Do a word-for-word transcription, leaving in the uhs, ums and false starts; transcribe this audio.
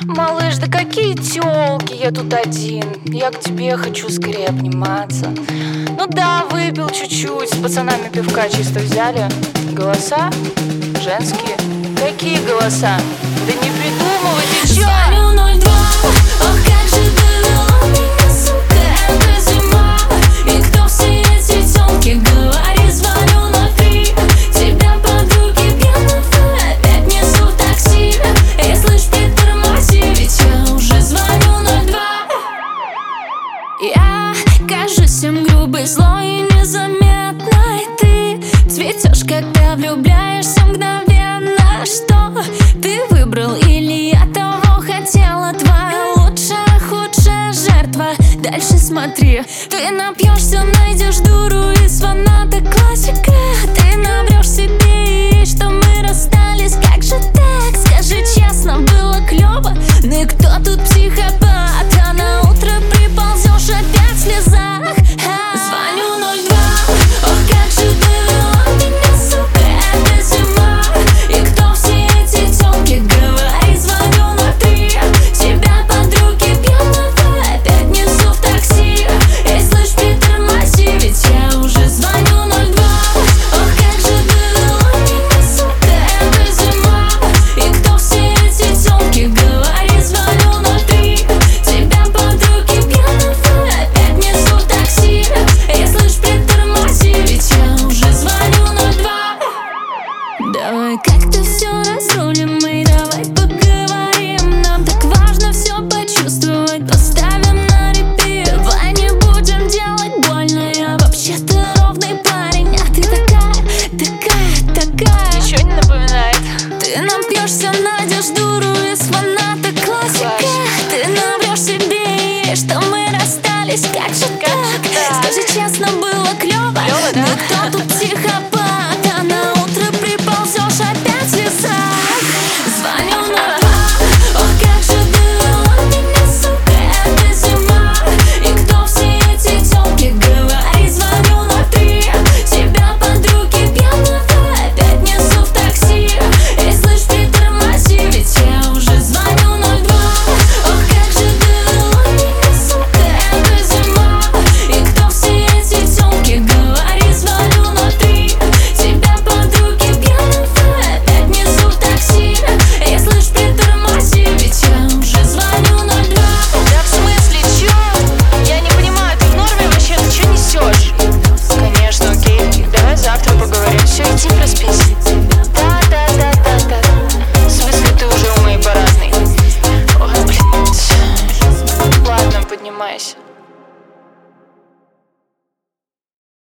Малыш, да какие тёлки, я тут один. Я к тебе хочу скорее обниматься. Ну да, выпил чуть-чуть, с пацанами пивка чисто взяли. Голоса женские. Какие голоса? Да не придумывай, ты чё? Звоню ноль два, ох, как же довела меня, сука, эта зима. И кто все эти тёлки, говори, звоню ноль три. Тебя подруги пьяного опять несу в такси. И слышь, притормози, ведь я уже звоню ноль два. Я кажусь им грубой, злой и незаметной. Ты цветешь, когда влюбляешься мгновенно. Что ты выбрал или я того хотела? Твоя лучшая, худшая жертва. Дальше смотри. Ты напьешься, найдешь дуру из фаната классика. Ты набрешь себе, и что мы расстались. Как же так? Скажи честно, было клево. Ну и кто тут психопат? А на утро приползешь опять в слезах. Звоню ноль два, ох, как же довела меня, сука, эта зима. И кто все эти тёлки, говори, звоню ноль три. Тебя подруги пьяного опять несу в такси. Эй, слышь, притормози, ведь я уже звоню ноль два. Ох, как же довела меня, сука, эта зима. И кто все эти тёлки, говори, звоню ноль три. Тебя подруги пьяного опять несу в такси. Эй, слышь, притормози, ведь я уже звоню ноль два. Давай как-то все разрулим и давай поговорим. Нам так важно все почувствовать, поставим на репит. Давай не будем делать больно, я вообще-то ровный парень. А ты такая, такая, такая. Ничего не напоминает. Ты напьешься, найдешь дуру из фаната классика. Ты набрешь себе, и что мы расстались. Как же так? Скажи честно, было клево. Клёво, да? Ну кто тут психопат? А на утро приползешь опять в слезах. Звоню ноль два, ох, как же довела меня, сука, эта зима. И кто все эти тёлки, говори, звоню ноль три. Тебя подруги пьяного опять несу в такси. Эй, слышь, притормози, ведь я уже звоню ноль два. Ох, как же довела меня, сука, эта зима. И кто все эти тёлки, говори, звоню ноль три. Тебя подруги пьяного опять несу в такси. Эй, слышь, притормози, ведь я уже звоню ноль два. Да в смысле, чё? Я не понимаю, ты в норме вообще? Ты чё несёшь? Конечно, окей, давай завтра поговорим. Всё, иди проспись. Да, да, да, да, да. В смысле, ты уже у моей парадной? Ой, блядь. Ладно, поднимайся.